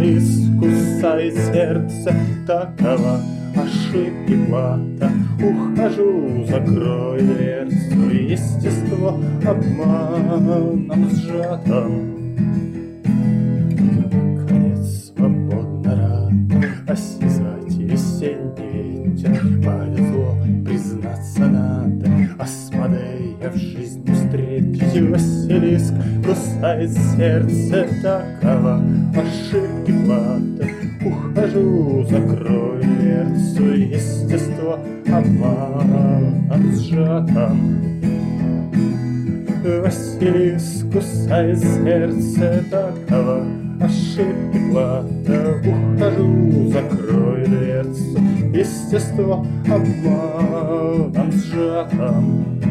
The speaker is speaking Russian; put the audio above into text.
Василиск кусает сердце, такова ошибки плата. Ухожу, закрою дверцу, естество обманом сжато. Конец свободно рад осязать весенний ветер. Повезло, признаться надо, Асмодея в жизни встретить. Василиск кусает сердце, такова ошибки плата. Ухожу, закрою дверцу, естество обманом сжато. Василиск кусает сердце, такова ошибки плата. Ухожу, закрою дверцу, естество обманом сжато.